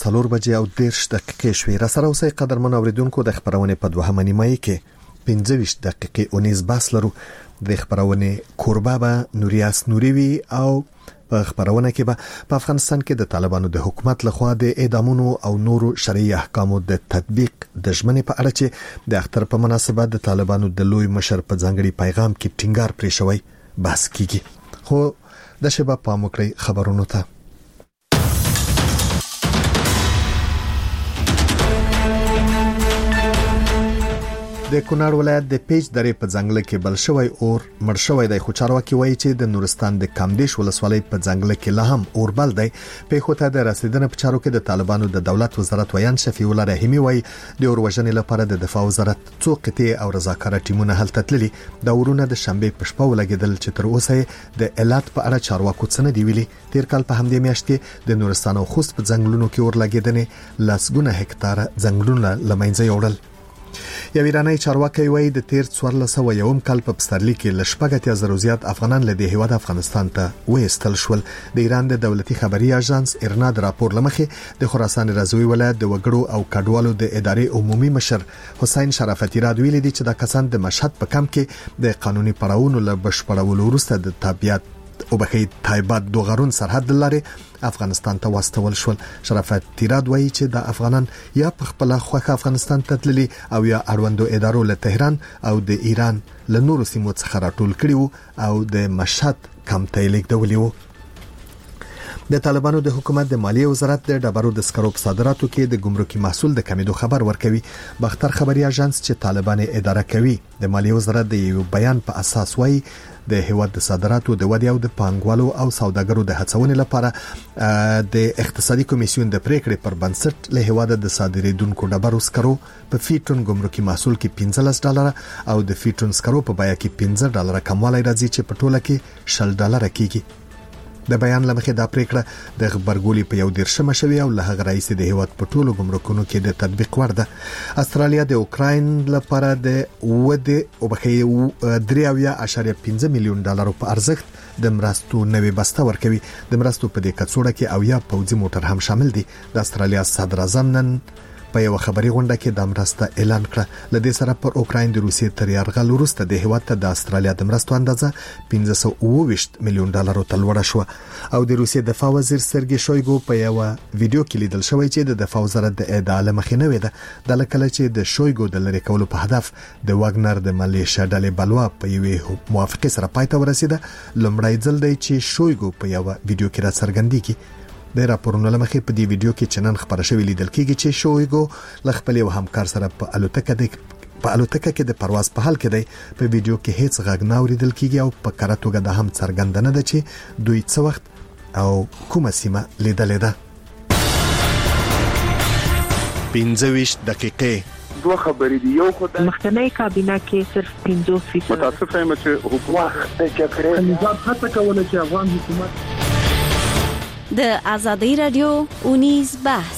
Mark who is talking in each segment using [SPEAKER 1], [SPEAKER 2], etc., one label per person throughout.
[SPEAKER 1] 4 بجې او 10 دقیقې شوې. را سره اوسئ قدرمن اوریدونکو، د خبرونه په 2 نیمه کې 25 دقیقې اونیز باس لرو. د خبرونه کوربه به نوریاس نوریوي او په خبرونه کې به په افغانستان کې د طالبانو د حکومت لخوا د اعدامونو او نورو شرعي احکامو د تطبیق د ژمنې په اړه چې د اختر په مناسبت د طالبانو د لوی مشر په ځانګړي پیغام کې ټینګار پرې شوی بحث کیږي. خو د شباب په مکړی خبرونو ته د کونړ ولایت د پیج درې په ځنګل کې بل شوی اور مړ شوی دی. خو چارواکي وایي چې د نورستان د کامدیش ولسوالۍ په ځنګل کې لا هم اور بل دی. په خوته د رسیدنه په چارو کې د طالبانو د دولت وزارت ویان شفیع الله رحیمی وایي د اور وژنې لپاره د دفاع وزارت څو قطعي او رضاکاره ټیمونه هلته تللي. د اورونه د شنبه په شپه ولګیدل چې تر اوسه د علت په اړه چارواکو څه نه دی ویلي. تیر کال په همدې میاشت کې د نورستان او خوست په ځنګلونو کې اور لګیدنې لسګونه هکتار ځنګلونه لمنځه یوړل. یو ایرانی چارواکي وایي د تیر 1401 کال په پسرلي کې لشپګتیا زرو زیات افغانان له دې هیواد افغانستان ته وېستل شول. د ایران د دولتي خبري اژانس ایرنا د راپور لمخې د خراسان رضوی ولایت د وګړو او کډوالو د ادارې عمومي مشر حسین شرافتی را ویلي دي چې د کسان د مشهد په کم کې د قانوني پړاوونو له بشپړولو وروسته د تابعیت او بخې تایبات دوغرون سرحد لارې افغانستان ته واستول شول. شرافت تیراد وایي چې د افغانان یا په خپل خوخه افغانستان ته تللي او یا اړوندو ادارو له تهران او د ایران له نورو سیمو څخه راټول کړي او د مشهد کم تایلیک دولي وو. د طالبانو د حکومت د مالیه وزارت د ډبرو د سکرو په صادراتو کې د ګمرکي محصول د کمیدو خبر ورکوي. بختر خبري اژانس چې طالبان اداره کوي د مالیه وزارت د یو بیان په اساس وایي د هیواد د صادراتو د ودی او د پانګوالو او سوداګرو د هڅونې لپاره د اقتصادي کمیسیون د پریکړې پر بنسټ له هیواد د صادریدونکو ډبرو سکرو په فیټون ګمرکي محصول کې $15 او د فیټون سکرو په بیه کې $15 کموالی راځي چې په ټوله کې $10 کېږي. د بیان لمخې دا پریکړه د خبرګولي په 11 شوی او له هغه رئیس د هیواد په ټولو ګمرکونو کې د تطبیق ورده. استرالیا د اوکراین لپاره د وده او بخې $3.5 میلیون په ارزښت د مرستو نوې بسته ورکوي. د مرستو په دې کڅوړه کې او یا پوځي موټر هم شامل دي. د استرالیا صدر اعظم نن په یو خبري غونډه کې د مرسته اعلان کړ. لدې سره پر اوکراین د روسیې تر یرغل وروسته د هیواد ته د استرالیا د مرستو اندازه $520 میلیون ته لوړه شو. او د روسیې دفاع وزیر سرګي شویګو په یو ویډیو کې لیدل شوی چې د دفاع وزارت د اعدام مخینه وده د لکه چې د شویګو د لری کولو په هدف د واګنر د ملیشیا ډلې بلوا په یو موافقه سره پاتې ورسیده. لمړی ځل دی چې شویګو په یو ویډیو کې را څرګندېږي. د راپورونو لمخې په دې ویډیو کې چنن خبره شوې لیدل کېږي چې شویګو ل خپل یو همکار سره په الوتکه کې د پرواز په حال کې دی. په ویډیو کې هیڅ غږ نه اوریدل کېږي او په کره توګه د هم څرګنده نه ده چې دوی څه وخت او کومه سیمه لیدلې ده. 25 دقیقې
[SPEAKER 2] دوه خبرې دي. یو خدای
[SPEAKER 3] مخکنی کابینه کې صرف 50%
[SPEAKER 2] متاسفه یم چې حکومت د جګړې
[SPEAKER 4] نظام هڅه کوله چې افغان حکومت
[SPEAKER 5] د آزادۍ رادیو اونیز بحث.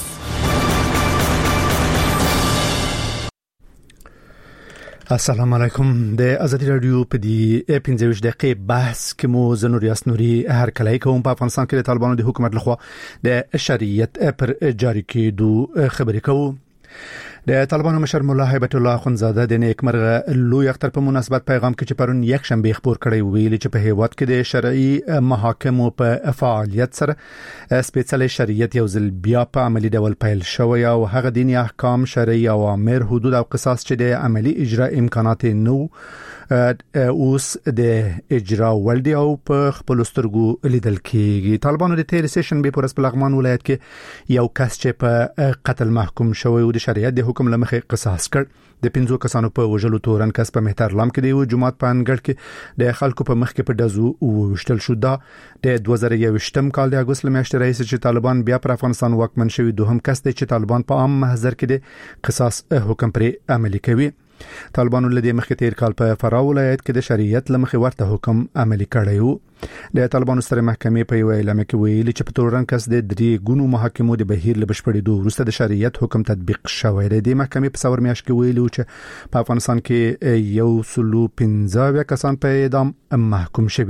[SPEAKER 6] السلام علیکم. د آزادۍ رادیو په دې 15 دقیقې بحث کې مو زنور یاسنوري هر کله کوم په افغانستان کې د طالبانو د حکومت لخوا د شریعت پر جاری کېدو خبرې کوو. د طالبانو مشر مولا هیبت الله اخوندزاده د نیکمرغه لوی اختر په مناسبت پیغام کې چې پرون یک شنبه خبر کړی ویل چې په هیواد کې د شرعي محاکمو په فعالیت سره سپیڅلي شریعت یو ځل بیا په عملی ډول پیل شوی او هغه دینی احکام شرعي اوامر حدود او قصاص چې د عملی اجرا امکانات نو اوس د اجرا ولدي او په خپل سترګو لیدل کېږي. طالبانو د تیر سیشن به پر لغمان ولایت کې یو کس چې په قتل محکوم شوی او د شریعت د حکم لمخې قصاص کړ. د 5 کسانو په وژلو تورن کس په مهترلام کې د جمعات په انګړ کې د خلکو په مخ کې په دزو وشتل شو. دا د 2021 کال د اگست میاشتې رئیس چې طالبان بیا پر افغانستان واکمن شوی دوهم کس دی چې طالبان په عام محضر کې د قصاص حکم پر عملي کوي. طالبانو له دې مخکې تیر کال په فراه ولایت کې د شریعت لمخې ورته حکم عملي کړی وو. د طالبانو ستره محکمې په یو اعلامیه کې ویلي چې په تورن کس د 3 ګونو محاکمو د بهیر له بشپړېدو وروسته د شریعت حکم تطبیق شوی دی. د محکمې په څور میاشت کې ویلي چې په افغانستان کې 115 کسان په اعدام محکوم شوي دي.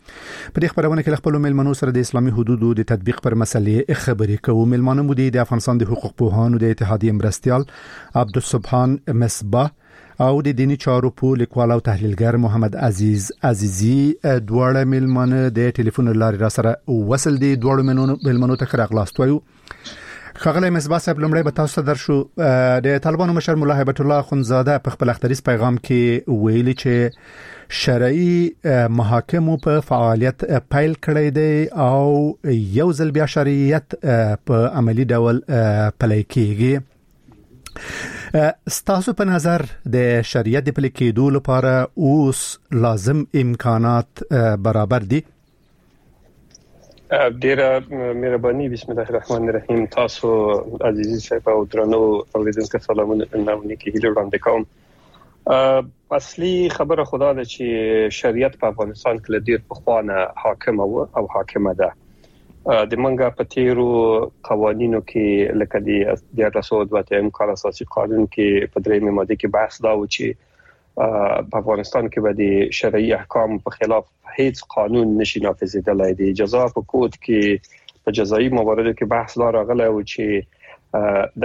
[SPEAKER 6] په دې خبرونه کې خپل ملمنو سره د اسلامي حدودو د تطبیق پر مسلې خبرې کوو. ملمنو مو د افغانستان د حقوق پوهانو د اتحادیې مرستيال عبدالسبحان مصباح او د دینی چارو په لیکوال او تحلیلګر محمد عزیز عزیزی دواړه ملمنو د ټلیفون لارې را سره وصل دي. دواړو ملمنو ته خراغلاست وایو. خغلی مصباح صاحب لمړی به تاسو ته درشو. د طالبانو مشر مولا هیبت الله اخونزاده په خپل اختریز پیغام کې ویلي چې شرعي محاکمو په فعالیت پیل کړی دی او یو ځل بیا شریعت په عملی ډول پلی کیږي. ستاسو په نظر د شریعت د پلی کېدو لپاره اوس لازم امکانات برابر دي؟
[SPEAKER 7] ډیره مهرباني. بسم الله الرحمن الرحیم. تاسو عزیزي صاحب او درنو اوریدونکو سلامونه نامنې کې هیله وړاندې کوم. اصلي خبره خدا ده چې شریعت په افغانستان کې ډیر پخوانه حاکم او حاکمه ده. د منګه په تیرو قوانینو کې لکه د 1902 کال اساسي قانون کې په درېمه ماده کې بحث دا و چې په افغانستان کې به د شرعي احکام په خلاف هیڅ قانون نشي نافذیدلای. د جزا په کود کې په جزایي مواردو کې بحث لا راغلی و چې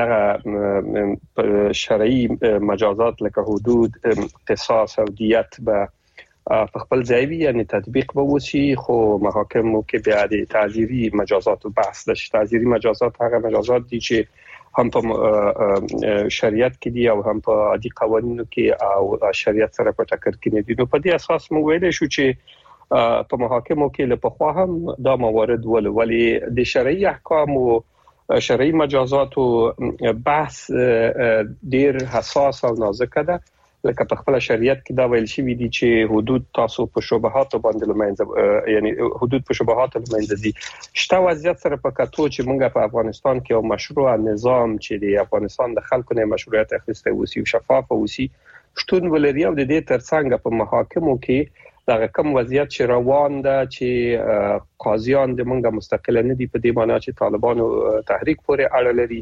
[SPEAKER 7] دغه شرعي مجازات لکه حدود، قصاص او دیت به په خپل ځای وي، یعنی تطبیق به وشي، خو محاکمو کې بیا د تعزیري مجازات بحث ده. تعزیري مجازات هغه مجازات دي چې هم په شریعت کې دي او هم په عادي قوانینو کې او شریعت سره په ټکر کې نه دي. نو په دې اساس موږ ویل شو چې په محاکمو کې له پخوا هم دا موارد ولې د شرعي احکام او شرعي مجازات بحث ډیر حساس او نازک ده. لکه په خپل شریعت کې دا ویل شوی دي چې حدود تاسو په شبهات باندې لمنځه، یعنی حدود په شبهات لمنځه دي. شته وضعیت سره په کتو چې موږ په افغانستان کې یو مشروع نظام چې د افغانستان د خلکو نه مشروعیت اخیسته وسی او شفاف وسی شتون ولري او د دې ترڅنګ په محاکمو کې دا کوم وضعیت چې روان ده چې قاضیان د موږ مستقل نه دي، په دې معنی چې طالبانو تحریک پورې اړه لري.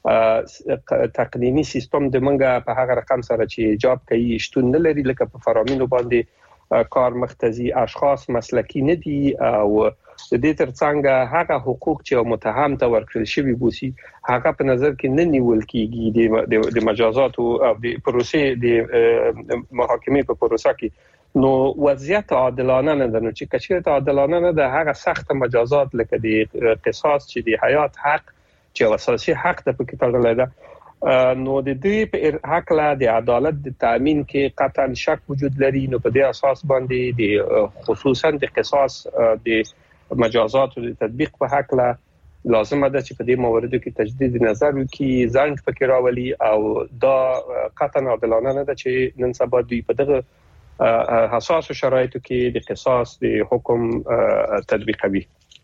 [SPEAKER 7] تقنینی سیستم د منګه په هغه رقم سره چې ایجاب کوي شتون نه لري، لکه په فرامینو باندې کار مختزي اشخاص مسلکی نه دي او د دې ترڅنګ هغه حقوق چې متهم ته ورکړل شوی بوسي هغه په نظر کې نه نیول کیږي د مجازات او د پروسې د محاکمې په پروسه کې. نو وضعیت عادلانه نه ده. نو چې کچېرته عادلانه نه ده، هغه سخت مجازات لکه د قصاص چې د حیات حق چې اساسي حق د پکې تړل ده، نو د دې په حق لا د عدالت د تامین کې قطعا شک وجود لري. نو په دې اساس باندې د خصوصا د قصاص د مجازات او د تطبیق په حق لا لازم ده چې په دې موردو کې تجدید نظر وکړي، ځان پکې راولي او دا قطعا عادلانه نه ده چې نن سبا دوی په دغه حساس شرایطو کې د قصاص د حکم تطبیقوي.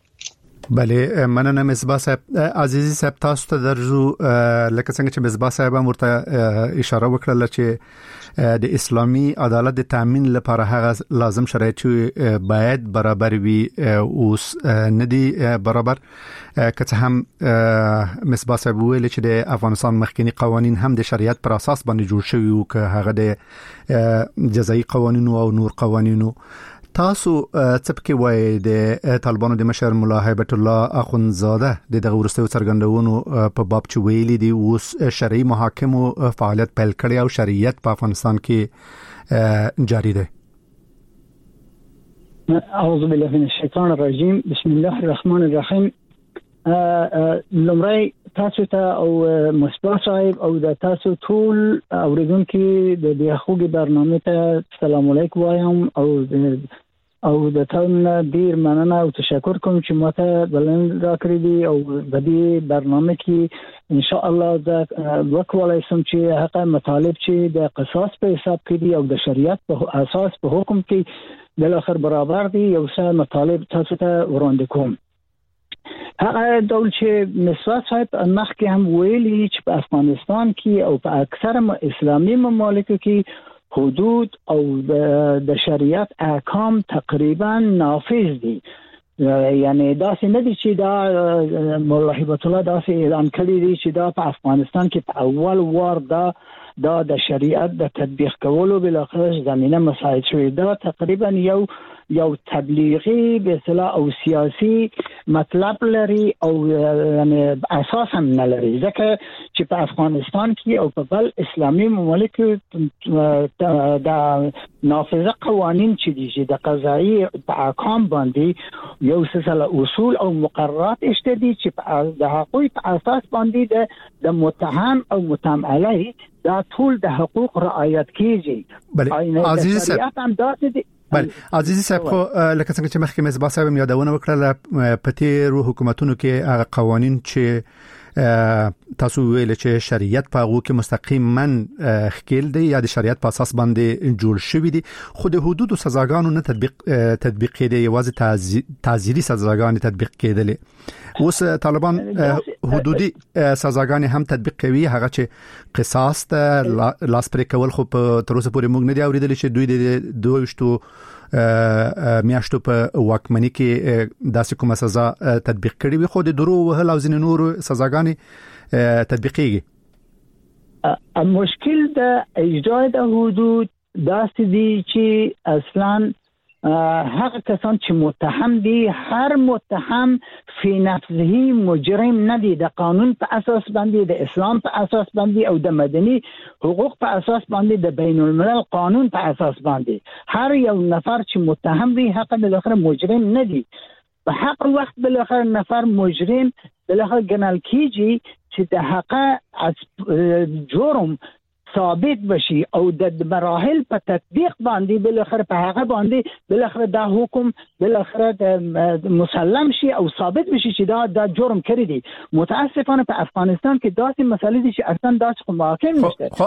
[SPEAKER 6] بله، مننه مصباح صاحب. عزیزي صاحب تاسو ته درځو. لکه څنګه چې مصباح صاحب هم ورته اشاره وکړه چې د اسلامي عدالت د تامین لپاره هغه لازم شرایط باید برابر وي، اوس نه دي برابر. که څه هم مصباح صاحب ویل چې د افغانستان مخکنی قوانین هم د شریعت پر اساس باندې جوړ شوی او که هغه د جزایي قوانینو او نور قوانینو. تاسو څه پکې وایي د طالبانو د مشر مولا هیبت الله اخونزاده د دغه ورستیو څرګندونو په باب چې ویلي دي اوس شرعي محاکمو فعالیت پیل کړی او شریعت په افغانستان کې جاری دی؟
[SPEAKER 4] اعوذ بالله من الشیطان الرجیم. بسم الله الرحمن الرحیم. لمړی تاسو ته او مصباح صاحب او د تاسو ټول اوریدونکو د دې خوږی برنامه ته سلام علیکم وایم او د تاسو ډیر مننه او تشکر کوم چې ماته بلند راکړی دي او د دې برنامه کې ان شاء الله د وکولای سم چې هغه مطالب چې د قصاص په حساب کې دي او د شریعت په اساس په حکم کې د اخر برابر دي یو څه مطالب تاسو ته وړاندې کوم. هغه ډول چې مصباح صاحب مخکې هم ویلي چې په افغانستان کې او په اکثر اسلامي ممالکو کې حدود او د شریعت احکام تقریبا نافذ دي. یعنی داسې نه دي چې دا مولا هیبت الله داسې اعلان کړی دي چې دا په افغانستان کې په اول وار دا د شریعت د تطبیق کولو بل اخر زمينه مساعد شوی. دا تقریبا یو یو تبلیغي به اصطلاح او سیاسي مطلب لري او یعنی اساس هم نه لري، ځکه چې په افغانستان کې او په بل اسلامي مملکو د نافذه قوانین چې دي چې د قضایي په احکام باندې یو سلسله اصول او مقررات شته دي چې د حقوق په اساس باندې د متهم او متهم علیه دا ټول د حقوق رعایت کیږي.
[SPEAKER 6] بله عزیز صاحب، بله عزیز صاحب، خو لکه څنګه چې مخکې مزبا صاحب یادونه وکړه په تیرو حکومتونو کې هغه قوانین چې تاسو ویل چې شریعت په هغه کې مستقیما خکېل دی یا د شریعت په اساس باندې جوړ شوی دی، خو د حدود او سزاګانو نه تطبیق کېده، یوازې تعزیري سزاګانې تطبیق کېدلې. اوس طالبان حدودي سزاګانې هم تطبیق کوي، هغه چې قصاص ته لاس پرې کول، خو په تر اوسه پورې موږ نه دی اوریدل چې دوی د 22 میاشتو په واکمنۍ کې داسې کومه سزا تطبیق کړې وي، خو د درو وهل او ځینې نور سزاګانې تطبیقېږي.
[SPEAKER 4] مشکل د اجرا د حدود داسې دي چې اصلاً هغه کسان چې متهم دي، هر متهم فی نفسه مجرم نه دي، د قانون په اساس باندې، د اسلام په اساس باندې او د مدني حقوق په اساس باندې، د بین الملل قانون په اساس باندې هر یو نفر چې متهم وي حق د اخر مجرم نه دي. په حق وخت بل اخر نفر مجرم بل اخر ګڼل کیږي چې د حق جرم ثابت بشي او د مراحل په تطبیق باندې بل اخر په هغه باندې بل اخر دا حکم بل اخر مسلم شي او ثابت بشي چې دا جرم کړی دی. متاسفانه په افغانستان کې داسې مسالې دي چې اصلا داسې محاکم نشته.
[SPEAKER 6] خو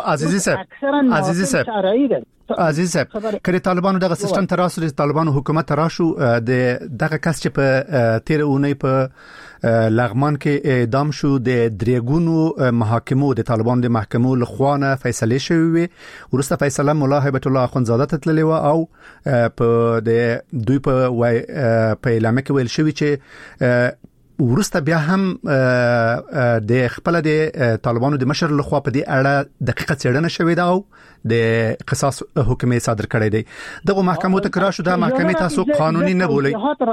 [SPEAKER 6] عزیز صاحب کله طالبانو دغه سیستم تراسو د طالبانو حکومت تراشو د دغه کس چې په 13 اونۍ په لغمان کې اعدام شو، د دریګونو محاکمو د طالبانو د محکمو لخوانه فیصله شوې وي، ورسته فیصله مولا هیبت الله اخونزاده تتللی و او په د دوی په اعلان کې ویل شوی چې ورسته بیا هم د خپل د طالبانو د مشر لخوا په دې اړه دقیقه څېړنه شوې ده او د قصاص حکم صادر کړی دی. دغه محکمو ته کراشو د محکمې تاسو قانوني نه بولئ.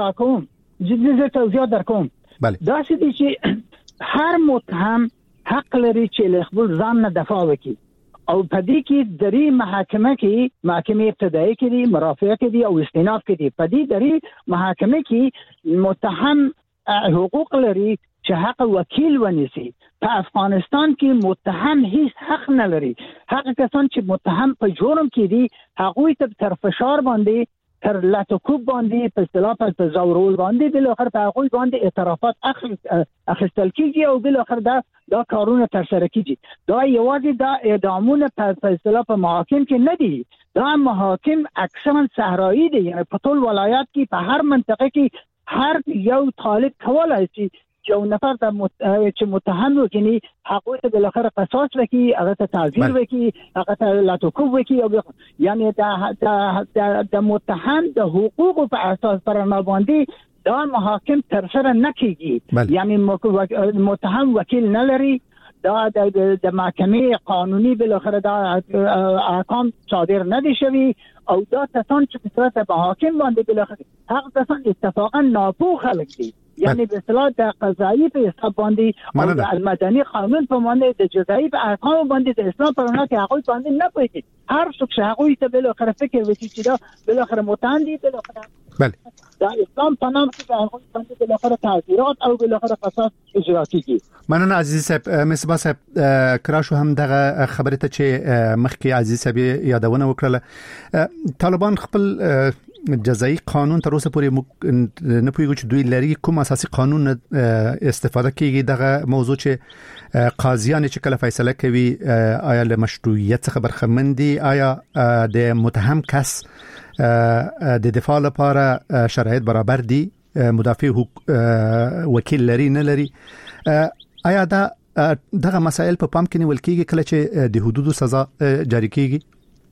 [SPEAKER 4] جدي توضیحات درکوم. دا چې هر متهم حق لري چې له خپل ځان نه دفاع وکړي او په دې کې درې محکمه ابتدایي کې دي، مرافعه کې دي او استئناف کې دي. په دې درې محکمه کې متهم حقوق لري چې حق وکیل ونیسي. په افغانستان کې متهم هیڅ حق نه لري. هغه کسان چې متهم په جرم کې دي هغوی ته تر فشار باندې، تر لاتوکوب باندې، په اصطلاح په زورول باندې بل اخر په هغوی باندې اعترافات اخیستل کیږي او بل اخر دا کارونه تر سره کیږي. دا یوازې دا اعدامونه په اصطلاح په محاکم کې نه دي، دا محاکم اکثرا صحرایی دي، یعنی په ټول ولایات کې په هر منطقه کې هر یو طالب کولای شي یو نفر چې متهم وکړي هغه ته بل اخر قصاص وکړي، هغه ته تعزیر وکړي، هغه ته لاتوکوب وکړي، یعنی د متهم د حقوق په اساس پرنا باندې دا محاکم تر سره نه کیږي. یعنی متهم وکیل نه لري، دا د محکمه قانوني بل اخر دا احکام صادر نه دي شوی او دا کسان چې په صورت محاکم باندې بل اخر هغه کسان اتفاقا ناپوه خلک دي، یعنی به اصطلاح د قضایی په حساب باندې او د مدني قانون په باندې د جزایی په احکام باندې د اسلام په رڼا کې هغه باندې نه پوهیږي. هر څوک هغه ته بل اخر فکر وکړي چې دا بل اخر متهم دي، بل اخر دا اسلام په نام کې هغه باندې بل اخر تعزیرات او بل اخر قصاص اجرا کیږي.
[SPEAKER 6] مننه عزیز صاحب. مصباح صاحب کراشو هم دغه خبره ته چې مخکې عزیز صاحب یادونه وکړه، طالبان خپل جزایی قانون تر اوسه پورې نه پوهیږي چې دوی لري کوم اساسي قانون استفاده کوي. دغه موضوع چې قاضیان چې کله فیصله کوي آیا له مشروعیت څخه برخمن دي، آیا د متهم کس د دفاع لپاره شرایط برابر دي، مدافع وکیل لري نه لري، آیا دغه مسائل په پام کې نیول کیږي کله چې د حدودو سزا جاری کیږي؟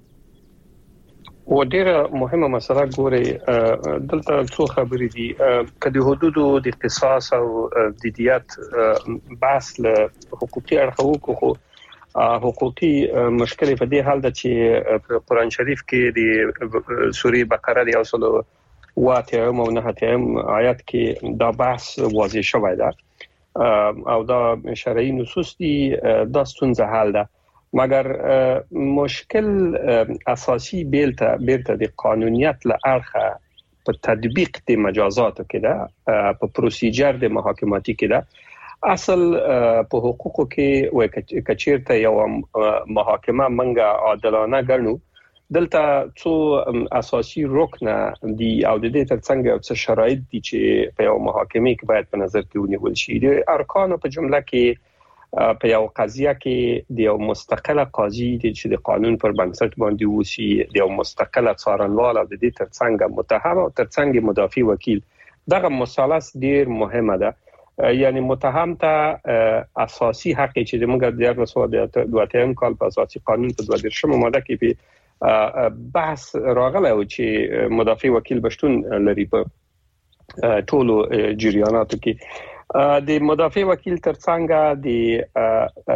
[SPEAKER 7] و ډیره مهمه مسله ګوري دلته څو خبرې دي. کله حدودو د قصاص او د دیت بحث له حقوقي اړخو خو حقوقي مشکل په دې حال ده چې قرآن شریف کې د سورې بقره د اصل واتم او نهتم آیات کې دا بحث واضح شوی ده او دا شرعي نصوص دي دا ستونزه حل ده مګر مشکل اساسي بیلته د قانونیت له اړخه په تطبیق د مجازاتو کې ده په پروسیجر د محاکماتي کې ده اصل په حقوقو کې وای کچیرته یو محاکمه منګه عادلانه ګڼو دلته څو اساسي رکن دي او د دې ترڅنګ یو څه شرایط دي چې په یو محاکمه کې باید په نظر کې ونیول شي د ارکانو په جمله کې په یو قضیه کې د یو مستقله قاضي چې د قانون پر بنسټ باندې وسی د یو مستقله څارنوال او د دې ترڅنګ متهم او ترڅنګ مدافع وکیل دغه مثلث ډیر مهمه ده یعنی متهم ته اساسي حق چې موږ د 2002 کال په اساسي قانون په 22 ماده کې بحث راغلی و چې مدافع وکیل بشتون لري په ټولو جریاناتو کې د مدافع وکیل ترڅنګ د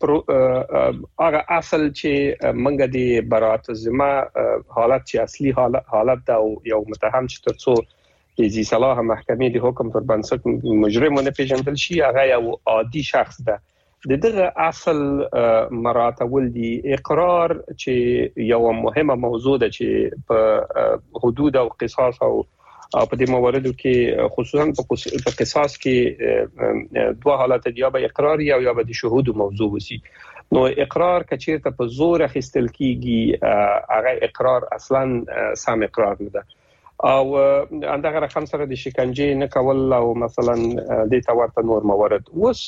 [SPEAKER 7] هغه اصل چې منګه د برائت الذمه حالت چې اصلي حالت دا یو متهم چې ترڅو د ذی صلاح محکمې د حکم پر بنسټ مجرم نه پیژندل شي هغه یو عادي شخص ده دغه اصل مراتب دي اقرار چې یو مهمه موضوع ده چې په حدود او قصاص او په دې مواردو کې خصوصا په قصاص کې دوه حالات دي یا به اقرار یا به د شهود موضوع وسی نو اقرار کچیرته په زور اخیستل کیږي هغه اقرار اصلا سم اقرار نه ده او اندغه رقم سره د شکنجه نه کول او مثلا د تورته نور موارد وس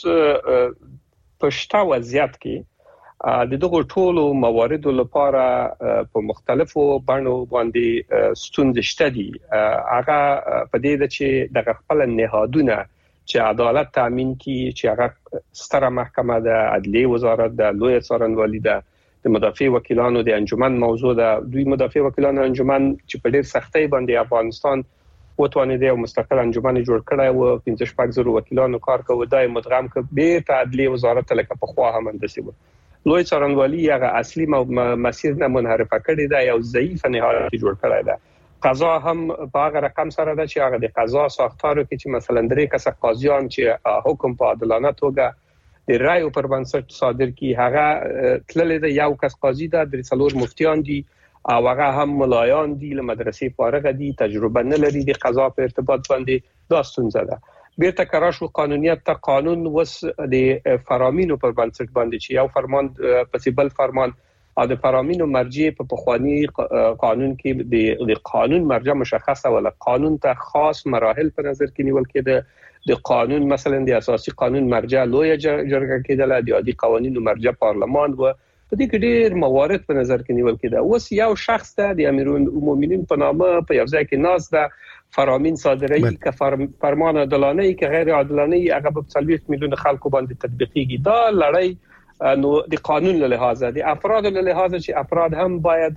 [SPEAKER 7] پښتا وضعیت کې د دغه ټولو مواردو لپاره په مختلفو بڼو باندې ستونزې شته دي هغه په دې چې د خپل نهادونه چې عدالت تامین کړي چې هغه ستره محکمه د عدلیه وزارت د لوی څارنوالي د مدافع وکیلانو د انجمن موضوع ده دوی مدافع وکیلانو انجمن چې په ډېر سختۍ باندې افغانستان وټوانې د مستقل انجمن جوړ کړی و 15,000 وکیلانو کار کوي دای مدغم ک به ته عدلیه وزارت لکه په خوا هم اندسي لوی څارنوالي هغه اصلي مسیر نه منحرفه کړی دا یو ضعیف نهاد جوړ کړی دا قضا هم په هغه رقم سره ده چې هغه د قضا ساختارو کې چې مثلا درې کسه قاضیان چې حکم په عادلانه توګه د رایو پر بنسټ صادر کی هغه تللې ده یو کس قاضي ده د څلور مفتیان دي او هغه هم ملایان دي له مدرسې فارغ دي تجربه نه لري د قضا په ارتباط باندې دا ستونزه ده بیرته کراشو قانونیت ته قانون وس د فرامینو پر بنسټ باندې چې یو فرمان پسیبل فرمان او د فرامینو مرجع په پخوانی قانون کې د قانون مرجع مشخصه ولا قانون ته خاص مراحل په نظر کې نیول کېده د قانون مثلا د اساسي قانون مرجع لوی جرګه کېدله د عادي قوانینو مرجع پارلمان و په دې کې ډېر موارد په نظر کې نیول کېده اوس یو شخص ته د امیرالمؤمنین په نامه په یو ځای کې ناز ده فرامین صادري که فرمان عادلانه که غیر عادلانه هغه په 40 میلیون خلکو باندې تطبیقيږي دا لړۍ نو د قانون له لحاظه د افراد له لحاظه چې افراد هم باید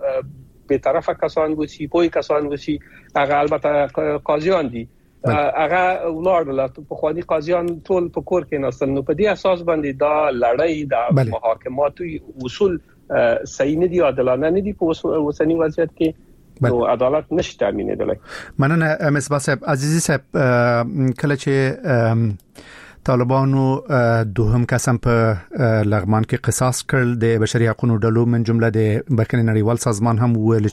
[SPEAKER 7] به طرفه کسان وسی پوی کسان وسی هغه البته قاضیان دي هغه ولادت په خواني قاضیان ټول په کور کې نسل نو په دې اساس باندې دا لړۍ د محاکماتو اصول صحیح نه دي عادلانه نه دي په وسنی وضعیت کې نو عدالت نشته تامینېدلی
[SPEAKER 6] مننه مصباح صاحب عزیزي صاحب کله چې طالبانو دوهم قسم په لغمان کې قصاص کړل د بشري حقوقو ډلو من جمله د بین‌المللي نړیوال سازمان هم ویل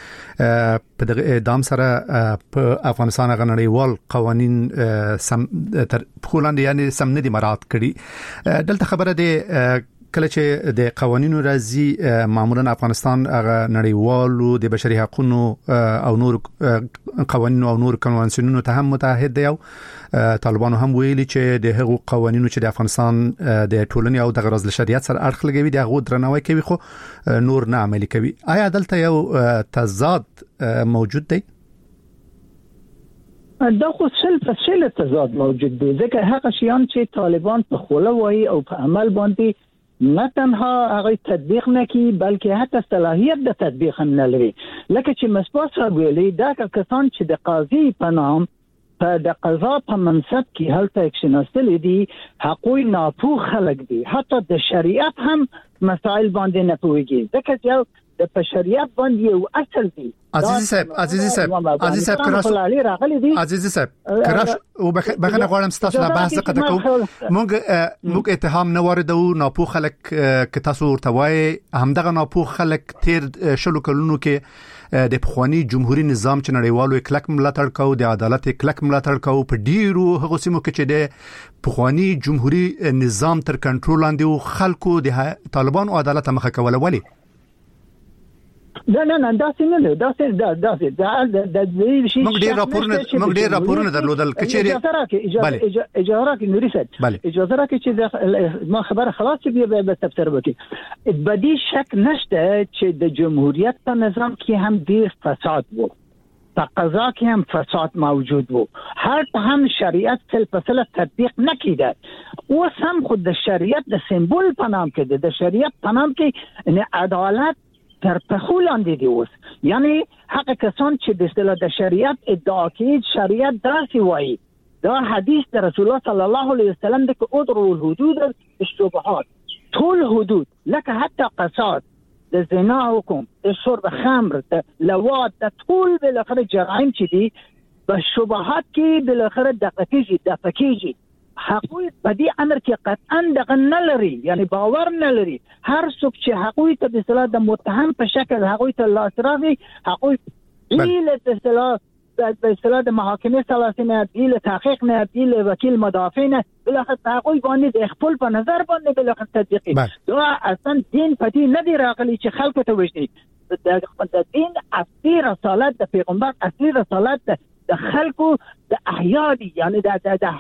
[SPEAKER 6] چې په دغه اعدام سره په افغانستان غو نړیوال قوانين سم تر پولاند یعنی سم نه دي مراعات کړي دلته خبره ده کله چې د قوانینو راځي معمولا افغانستان هغه نړیوالو د بشري حقوقو او نور قوانینو او نور کنوانسیونونو ته هم متحد دي او طالبانو هم ویلي چې د هغو قوانینو چې د افغانستان د ټولنې او د غرض شریعت سره اړخ لګوي د هغو درناوی کوي خو نور نه عملي کوي آیا دلته یو تضاد موجود دی
[SPEAKER 4] دا خو سل تضاد موجود دی ځکه هغه شیان چې طالبان په خوله وایي او په عمل باندې نه تنها هغه تطبیق نه کی بلکې حتی صلاحیت د تطبیق هم نه لري لکه چې مصباح صاحب ویلي دا کسان چې د قاضي په نام په د قضا په منصب کې هلته اکشناستل دي حقوق ناپوه خلک دي حتی د شریعت هم مسائل باندې نه پوهیږي ځکه چې د بشریت باندې یو اصل دی.
[SPEAKER 6] عزیزي صاحب کراش او بخنه غواړم تاسو لا بحث زکه کوم موږ اتهام نه واردو ناپوه خلک ک تاسو ورتوای همدغه ناپوه خلک تیر شلو کلونو کې د پخوانی جمهوریت نظام چې نړیوالو کلک ملاتړ کو د عدالت کلک ملاتړ کو په ډیرو هغه سیمو کې چې د پخوانی جمهوریت نظام تر کنټرول لاندې خلکو د طالبانو عدالت مخه کوله ولی
[SPEAKER 4] نه دا څنګه ده دا دې شي
[SPEAKER 6] موږ ډیر راپورونه درلودل کچېری
[SPEAKER 4] اجازه راکې نوري صاحب اجازه راکې چې ما خبر خلاص چې به تفسیر وکړي بدی شک نشته چې د جمهوریت په نظام کې هم ډیر فساد وو په قضا کې هم فساد موجود وو هم شریعت تل په سل تطبیق نکیده اوس هم خود د شریعت د سمبول په نام کې د شریعت په نام کې عدالت تر پخول اندې دی اوس یعنی حق کسان چې د اصطلاح د شریعت ادعا کوي شریعت داسې وایي دا حدیث د رسول الله صلی الله علیه وسلم د ادروا الحدود الشبهات ټول حدود لکه حتی قصاص د زنا حکم د شرب خمر د لواط د ټول بل اخر جرائم چې دي په شبهات کې بل اخر د فکیږي حقوق په دې امر کې قطعا دغه نه لري یعنی باور نه لري هر څوک چې حقوق ته د اصطلاح د متهم په شکل حقوق ته لاسرافي حقوق ایله د اصطلاح د محاکمه ثلاثینه ایله تحقیق نه ایله وکیل مدافع نه بل اخر حقوق باندې د خپل په نظر باندې بل اخر تطبیقي دا اصلا دین پتی نه دی راغلی چې خلکو ته وښني د دین اصلي رسالت د پیغمبر اصلي رسالت د خلکو د احیا دي یعنی د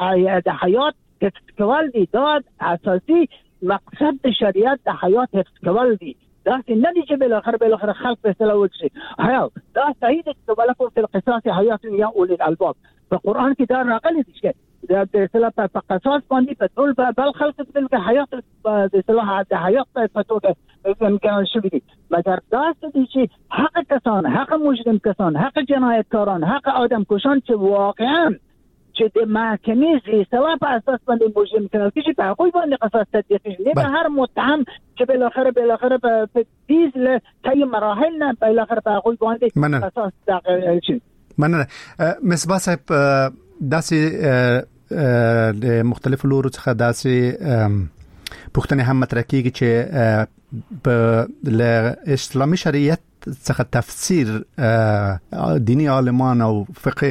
[SPEAKER 4] حیات حفظ کول دي دا اساسي مقصد د شریعت د حیات حفظ کول دي دا نه دي چې بل اخر خلق په اصطلاح وکړي حیا دا صحیح دي چې ولکم فی القصاص حیات یا اولي الالباب په قران کې دا راغلي دي چې د اصطلاح په قصاص باندې په ټول بل خلق د حیات د اصطلاح د حیات په توګه امکان شوی دي مګر دا دي چې حق کسان حق مجرم کسان حق جنایتکاران حق آدم کشان چې واقعا چې د محکمې اصطلاح په اساس باندې مجرم کړي چې په حقوق باندې قصاص تطبیق شي نه به هر متهم چې بل اخر په دې له تای مراحل نه بل اخر په حقوق باندې قصاص تطبیق شي
[SPEAKER 6] مننه مصباح صاحب داسې د مختلفو لورو څخه داسې پوښتنه هم مطرح کیږي چې په اسلامي شریعت څخه تفسیر دینی عالمان او فقه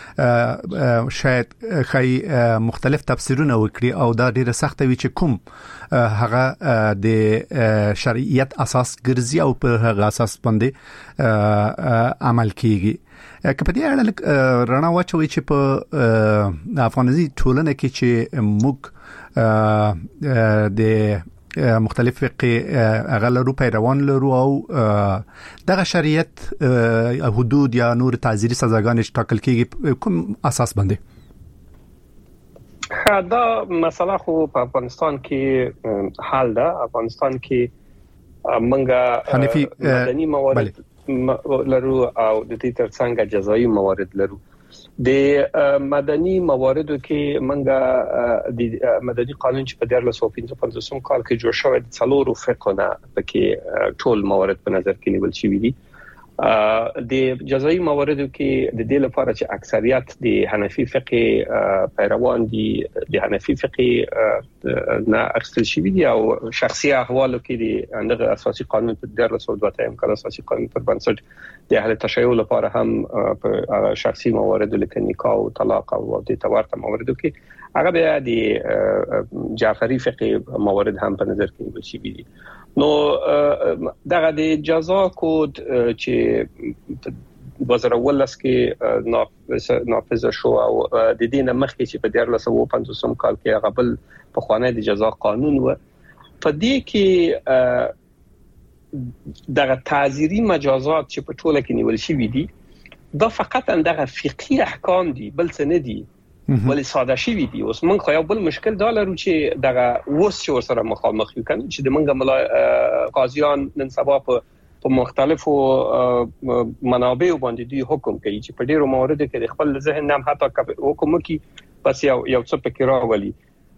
[SPEAKER 6] شاید خی مختلف تفسیرونه وکړي او دا ډیره سخته وي چې کوم هغه د شریعت اساس ګرځي او په هغه اساس باندې عمل کیږي که په دې اړه رڼا واچوي چې په افغاني ټولنه کې چې موږ د مختلف فقه اغلب پیروان لرو او دغه شریعت حدود یا نور تعزیری سزاګانې ټاکل کیږي کوم اساس باندې
[SPEAKER 7] دا مسله خو په افغانستان کې حال ده افغانستان کې منګه مدني موارد لرو او د دې ترڅنګ جزایي موارد لرو د مدني مواردو کې منګه د مدني قانون چې په 1955 کال کې جوړ شوی د څلورو فقهونه پکې ټول موارد په نظر کې نیول شوی دي د جزایي مواردو کې د دې لپاره چې اکثریت د حنفي فقه پیروان دي د حنفي فقه نه اخستل شوی دي او شخصي احوالو کې د اندغه اساسي قانون په 1902 کال اساسي قانون پر بنسټ د اهل تشیع لپاره هم په شخصي مواردو لکه نکاح او طلاق او د تورته مواردو کې هغه بیا د جعفری فقه موارد هم په نظر کې نیول شوی دي نو دغه د جزا کود چې 2019 کې نافذ شو او د دې نه مخکې چې په 1950 کال کې هغه بل په خوانه د جزا قانون و په دې کې دغه تعزیری مجازات چې په ټوله کې نیول شوی دي دا فقط اندغه فقهي احکام دي بل څه نه دي ولی ساده شوی دي اوس موږ خو یو بل مشکل دا لرو چې دغه وس چې سره مخامخ یو کنه چې د موږ قاضیان نن سبا په مختلفو منابع باندې دی حکم کوي چې په ډیرو مواردو کې خپل ذهن هم حتی حکم کوي پس یو څه پکې راولي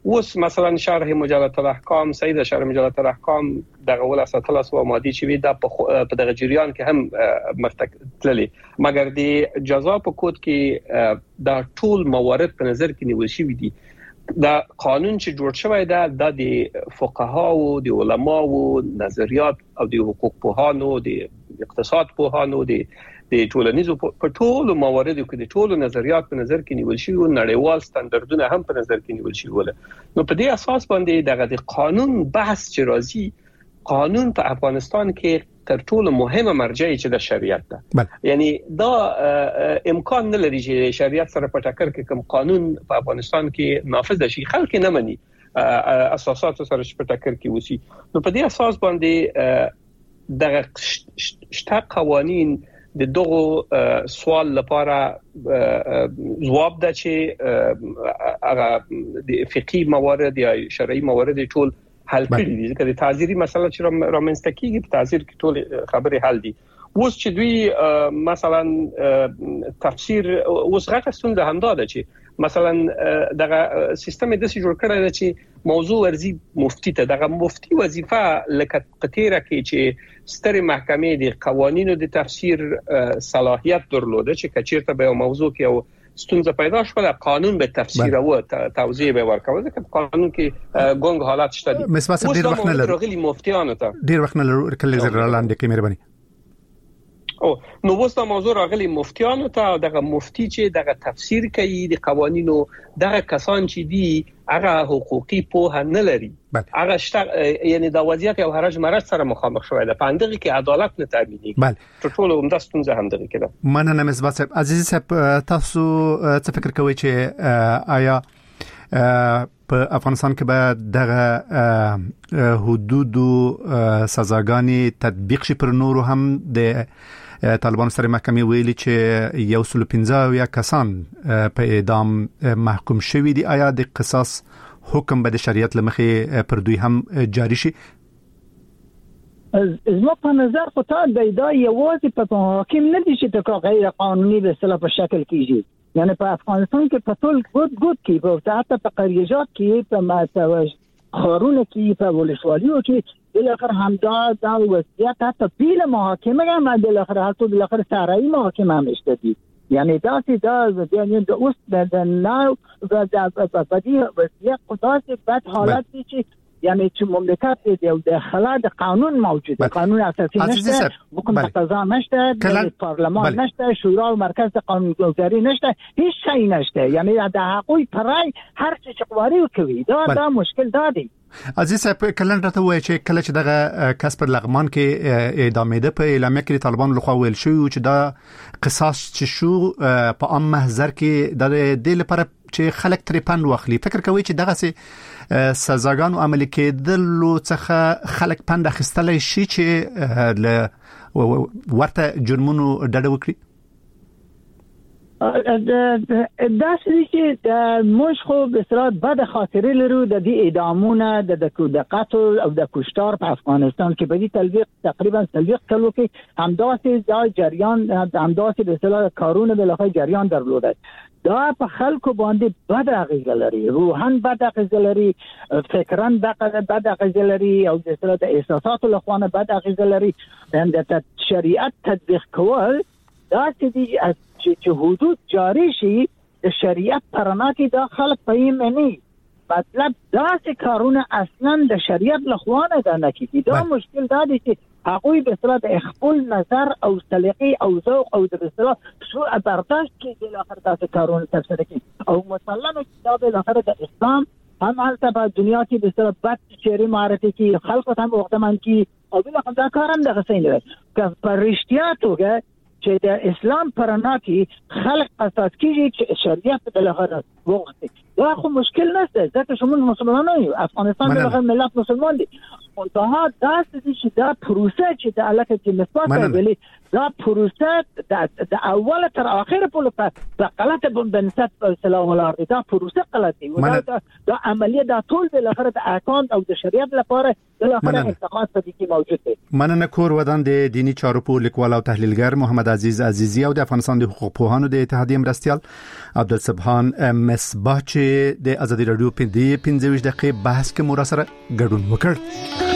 [SPEAKER 7] اوس مثلا شرح مجلد الاحکام سید شرح مجلد الاحکام دغه ول اساتل اسو مادي چې وی د په دغه جریان کې هم مفتکللی مګر د جزا په کود کې دا ټول موارد په نظر کې نیول شوی دي دا قانون چې جوړ شوی دا د فقها او د علماو نظریات او د حقوق پوهانو د اقتصاد پوهانو د ټولنیزو په ټولو مواردو کې د ټولو نظریات په نظر کې نیول شي او نړیوال ستاندردونه هم په نظر کې نیول شي ول نو په دې اساس باندې دغه د قانون بحث چې راځي قانون په افغانستان کې تر ټولو مهمه مرجع چې د شریعت ده یعنی دا امکان نه لري چې شریعت سره په ټکر کې کوم قانون په افغانستان کې نافذ شي خلک نه مني اساسات سره په ټکر کې وسی نو په دې اساس باندې دغه شته قوانین د دغه سوال لپاره جواب ده چې هغه د فقهي موارد یا شرعي موارد ټول حل کړي دي ځکه د تعزیري مسله چې رامنځته کیږي په تعزیر کې ټول خبرې حل دي اوس چې دوی مثلا تفسیر اوس غټه ستونزه هم ده چې مثلا دغه سیستم د څه جوړ کړی دی چې موضوع ورزي مفتی ته دغه مفتی وظیفه لکه قطیره کې چې ستر محکمې د قوانینو د تفسیر صلاحیت درلوده چې کچیرته به موضوع کې او ستونزه پیدا شوه قانون به تفسیر او توضیح به ورکوي ځکه قانون کې ګونګ حالات شته دي
[SPEAKER 6] مثلا ډیر وخت نه لري
[SPEAKER 7] مفتیانو ته
[SPEAKER 6] ډیر وخت نه لري کله زر لاندې کې مهرباني
[SPEAKER 7] نو وستا موضوع راغلي مفتیانو ته دغه مفتی چې دغه تفسیر کوي د قوانینو دغه کسان چې دي هغه حقوقي په نه لري هغه یعنی د وضعیت او هرج مرج سره مخامخ شوی ده پاندغه کې عدالت نه تامینی ټول هم د ستونزه هم دغه کده
[SPEAKER 6] مننه مصباح صاحب عزیز صاحب تاسو څه فکر کوئ چې آیا په افغانستان کې به دغه حدود سزاګانی تطبیق شي پر نورو هم د طالبان سره محکمې ویلي چې 115 یا کسان په اعدام محکوم شوي دي آیا د قصاص حکم به د شریعت لمخې پر دوی هم جاری شي
[SPEAKER 4] زما په نظر خو تا د یوازې په حاکم نه دي چې د غیر قانوني به اصطلاح په شکل کیږي یعنی په افغانستان کې په ټول ګډ کې په حتی په قریجات کې په ماتوج خارونه کې په ولسوالیو کې بالاخره همدا دا وضعیت حتی پیل محاکمه هم بالاخره حتی بالاخره سرایی محاکمه هم اشتدی یعنی دا یعنی د اوس د ناو د بدی وضعیت خداسه بد حالت دي چې یعنی چې مملکت د خلاد قانون موجوده قانون اساسی نشته حکم قضا نشته پارلمان نشته شورا و مرکز قانونگذاری نشته هیچ شی نشته یعنی د حقوق پرای هر څه قواري کوي دا مشکل دادی
[SPEAKER 6] عزیز صاحب کلن راته وایي چې کله چې دغه کسب لغمان کې اعدام ده په اعلامیه کې طالبان لخوا ویل شو چې دا قصاص چې شو په عام محضر کې د دې لپاره چې خلک ترې پند واخلي فکر کوي چې دغه سه سزاګانو عملي کېدلو څخه خلک پند اخیستلای شي چې ورته جرمونو ډډه وکړي
[SPEAKER 4] دا چې د موږ خو به صراحت بد خاطرې لرو د دې اعدامونه د قتل او د کشتار په افغانستان کې په دې تقریبا تلويق کلو کې همداسې دا جریان همداسې به اصطلاح کارونه بالاخره جریان درلوده دا په خلکو باندې بد اغیزه لري روحان بد اغیزه لري فکران بد اغیزه لري او د اصطلاح د احساساتو لخوانه بد اغیزه لري د شریعت تطبیق کول دا چې حدود جاری شي د شریعت پرنا کې دا خلک پېم نه مطلب دا چې کارونه اصلا د شریعت لخوانه ده نه کیږي دا مشکل دا دی چې هغه به اصطلاح د خپل نظر او سلیقې او ذوق او د اصطلاح سوء برداشت کې د اخر تاسو کارونه تفسیر کوي او مثلا دا به اخر د اسلام هم حالت په دنیا کې د اصطلاح بد چیرې معرفي کې خلق هم وختمان کې او بل دا کارم د غسین لري که پرشتیا توګه چې د اسلام پرنا کې خلق اساس کیږي چې شریعت بالاخره وغوښتي دا خو مشکل نشته ځکه چې موږ مسلمانان یو افغانستان بالاخره ملت مسلمان دي منتها دا چې دا پروسه چې د علاقه کې مثبت ویلي دا پروسه د اوله تر اخره په غلطه بنسبت سلام الله دا پروسه غلطه دا عملیه دا ټول د لپاره د اکاونټ او د شریعت لپاره د لپاره اقدامات په دې کې موجود دي.
[SPEAKER 6] مننه کور ودان د دینی چارو په لیکوال او تحلیلګر محمد عزیز عزیزی او د افغانستان د حقوق پوهانو د اتحادیې مرستیال عبدالسبحان مصباح چې د ازادي رادیو په دې 15 دقیقې بحث کې مو را سره ګډون وکړ.